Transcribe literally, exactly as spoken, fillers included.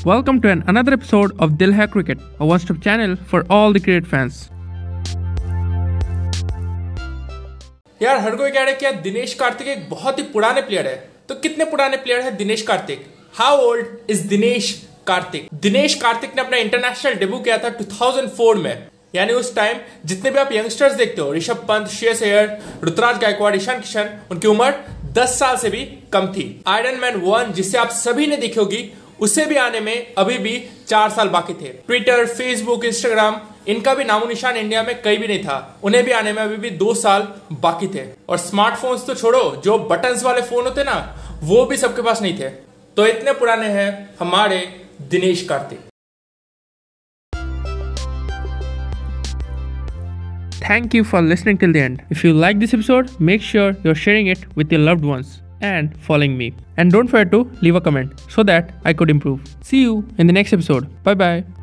Welcome to an another episode of Dil Hai Cricket, a one-stop channel for all the cricket fans. यार हर कोई कह रहा है कि यार दिनेश कार्तिक एक बहुत ही पुराने प्लेयर है। तो कितने पुराने प्लेयर है Dinesh Karthik? How old is Dinesh Karthik? Dinesh Karthik ने अपना इंटरनेशनल डेब्यू किया था दो हज़ार चार में। यानी उस टाइम जितने भी आप यंगस्टर्स देखते हो, ऋषभ पंत, श्रेयस अय्यर, ऋतुराज गायकवाड़, ईशान किशन, उनकी उम्र दस साल से भी कम थी। आयरन मैन वन जिसे आप सभी ने देखी होगी, उसे भी आने में अभी भी चार साल बाकी थे। ट्विटर, फेसबुक, इंस्टाग्राम, इनका भी नामो निशान इंडिया में कहीं भी नहीं था। उन्हें भी आने में अभी भी दो साल बाकी थे। और स्मार्टफोन्स तो छोड़ो, जो बटन्स वाले फोन होते ना, वो भी सबके पास नहीं थे। तो इतने पुराने हैं हमारे Dinesh Karthik. Thank you for listening till the end. If you like this episode, make sure you're sharing it with your loved ones and following me. And don't forget to leave a comment so that I could improve. See you in the next episode. Bye bye.